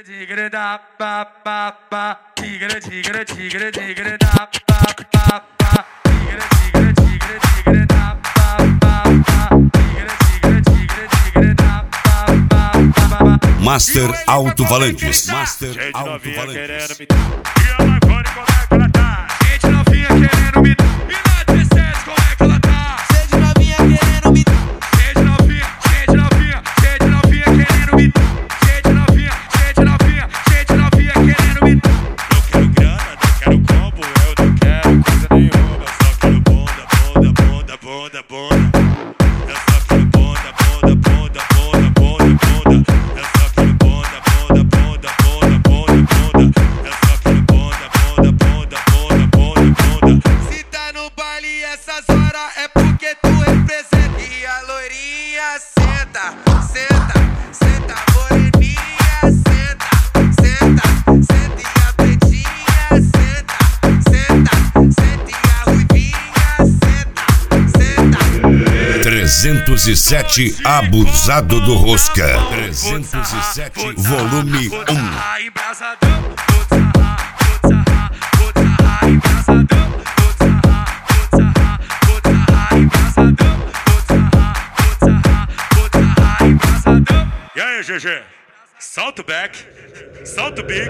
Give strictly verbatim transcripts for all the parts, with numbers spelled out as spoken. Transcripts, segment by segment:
tigre da pa pa pa, tigre tigre tigre tigre da pa pa pa, tigre tigre tigre tigre da pa pa pa, tigre tigre tigre tigre da pa pa pa. Master Alto-Falantes, Master Alto-Falantes. E a Marconi, como é que ela tá? Gente novinha querendo me... E na dezessete, como é que ela tá? Gente novinha querendo me... Gente novinha, gente novinha, gente novinha querendo me... Gente novinha, gente novinha, gente novinha querendo me... Não quero grana, não quero combo, eu não quero coisa nenhuma. Eu só quero bunda, bunda, bunda, bunda, bunda. Eu só quero bunda, bunda, bunda, bunda, bunda, bunda. Eu só quero bunda, bunda, bunda, bunda, bunda, bunda. Eu só quero bunda, bunda, bunda, bunda, bunda, bunda. Se tá no baile essas horas é porque tu representa. E a loirinha senta, senta, senta, moreninha senta, senta, senta e a pretinha senta, senta, senta e a ruivinha senta, senta. trezentos e sete Abusado do Rosca. trezentos e sete Volume um. Embrasadão, vou sarrar, vou sarrar, vou sarrar, embrasadão, vou sarrar, vou sarrar, vou sarrar, embrasadão, vou sarrar, vou sarrar, vou sarrar, embrasadão. E aí, G G? Solta o back, solta o big.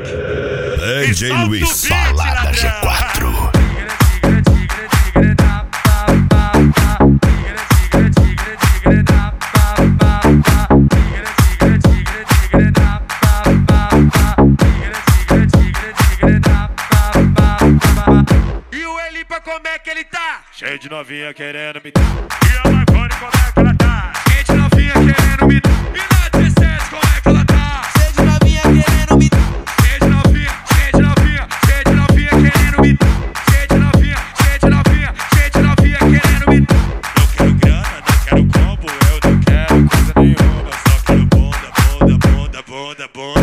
D J solta o Luiz, beat, Balada G ladrão. quatro. Tigre, tigre, tigre, tigre da pa pa pa. Tigre, tigre, tigre, tigre da pa pa pa. Tigre, tigre, tigre, tigre da pa pa pa. Tigre, tigre, tigre, tigre da pa pa pa. E o Elipa, como é que ele tá? Cheio de novinha querendo me... E a Marconi, como é que ela tá? Gente novinha querendo me... E na dezessete, como é que ela tá? Gente novinha querendo me... Gente novinha, gente novinha, gente novinha querendo me... Gente novinha, gente novinha, gente novinha querendo me... Não quero grana, não quero combo, eu não quero coisa nenhuma. Eu só quero bunda, bunda, bunda, bunda, bunda.